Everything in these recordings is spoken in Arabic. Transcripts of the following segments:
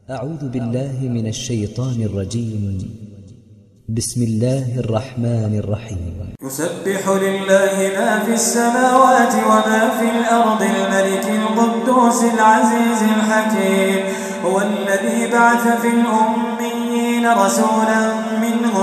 أعوذ بالله من الشيطان الرجيم. بسم الله الرحمن الرحيم. يسبح لله ما في السماوات وما في الأرض الملك القدوس العزيز الحكيم. هو الذي بعث في الأميين رسولا منهم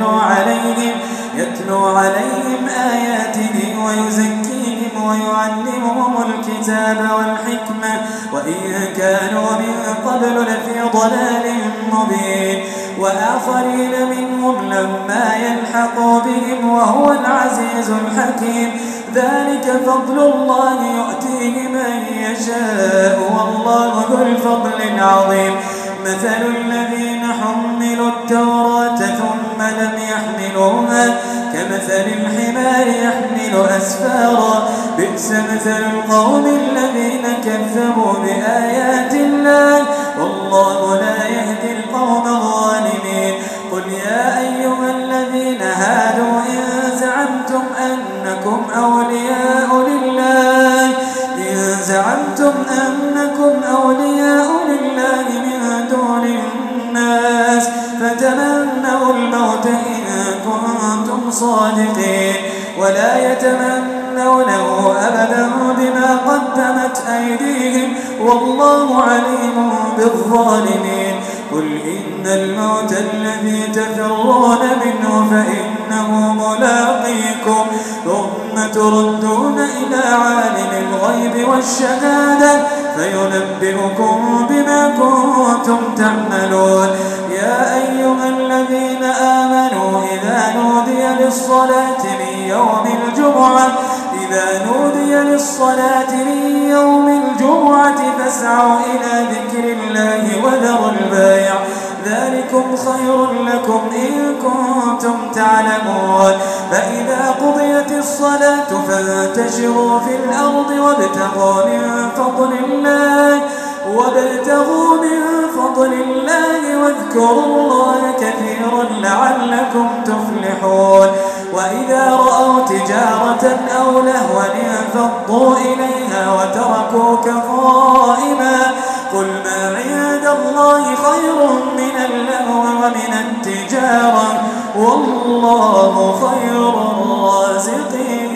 يتلو عليهم آياته ويزكيهم ويعلمهم الكتاب والحكمة وإن كانوا من قبل لفي ضلال مبين وآخرين منهم لما يلحقوا بهم وهو العزيز الحكيم. ذلك فضل الله يؤتيه من يشاء والله ذو الفضل العظيم. مثل الذين حملوا التوراة ثم لم يحملوها كمثل الحمار يحمل أسفارا بئس مثل القوم الذين كذبوا بآيات الله والله لا يهدي القوم الظالمين. قل يا أيها الذين هادوا إن زعمتم أنكم أولياء لله من دون الناس فتمنوا الموت إن كنتم صادقين ولا يتمنونه أبدا بما قدمت أيديهم والله عليم بالظالمين. قل إن الموت الذي تفرون منه فإنه ملاقيكم ثم تردون إلى عالم الغيب والشهادة فينبئكم بما كنتم تعملون. يا أيها الذين آمنوا إذا نودي للصلاة من يوم الجمعة فاسعوا إلى ذكر الله وذروا البيع ذلكم خير لكم إن كنتم تعلمون. فإذا قضيت الصلاة فانتشروا في الأرض وابتغوا من فضل الله واذكروا الله كثيرا لعلكم تفلحون. وإذا رأوا تجارة أو لهوا انفضوا إليها وتركوك قائما قل ما عند الله خير من اللهو ومن التجارة والله خير الرازقين.